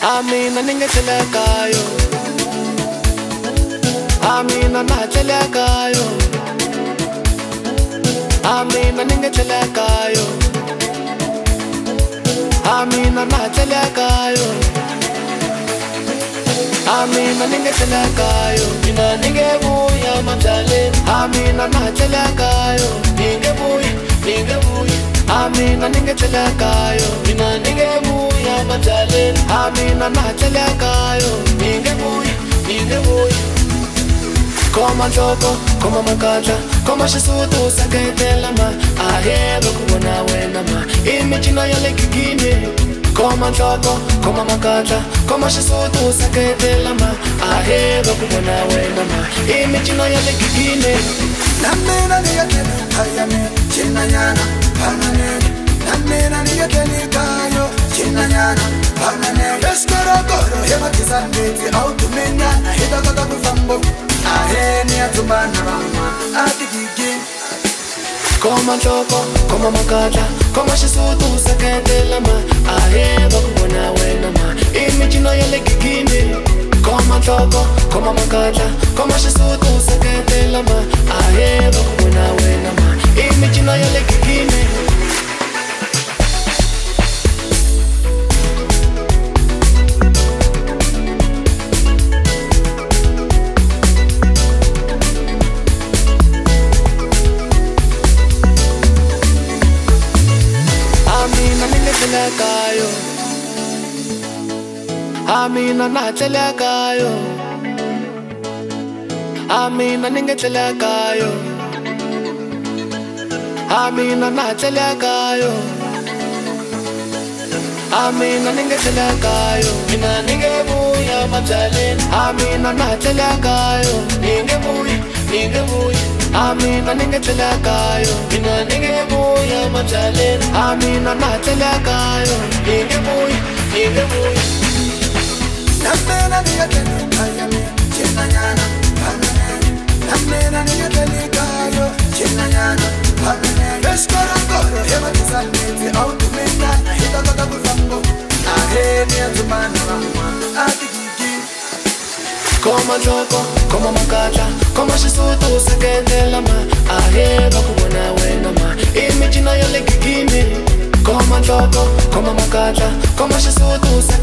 Amina ningetelekayo, Amina natelekayo, Amina ningetelekayo, Amina natelekayo, Amina ningetelekayo, mina ningebuya madaleni, Amina natelekayo, ningebuya, Amina ningetelekayo, mina ningebuya madaleni, Amina natelekayo, ningebuya. Koma nhloko, koma makatla, koma xisuti usaketela ma aheba ku vona wena ma imicino ya le gigini. Koma nhloko, koma makatla, koma xisuti usaketela ma aheba ku vona wena ma imicino ya le gigini. Namina niyakela hayami chinanyana pananene, namina niyakela kayo chinanyana pananene. Eskorokoro hematizandeti autumenyana hidakota kufambo aheni atubana mama atigigi. Koma nhloko, koma makatla, koma xisuti usaketela ma aheba ku vona wena ma imicino ya le gigini. Koma nhloko, koma makatla, koma xisuti usaketela ma aheba ku vona wena ma imicino ya le gigini. Amina natelekayo, Amina ningetelekayo, Amina natelekayo, Amina ningetelekayo, mina ningebuya madaleni, Amina natelekayo, ningebuya, Amina ningetelekayo, mina ningebuya madaleni, Amina natelekayo, ningebuya. Namina niyakela hayami chinanyana pananene, namina niyakela kayo chinanyana pananene. Eskorokoro hematizandeti autumenyana hidakota kufambo aheni atubana mama atigigi. Koma nhloko, koma makatla, koma xisuti usaketela ma aheba ku vona wena ma imicino ya le gigini. Koma nhloko, koma makatla, koma xisuti usaketela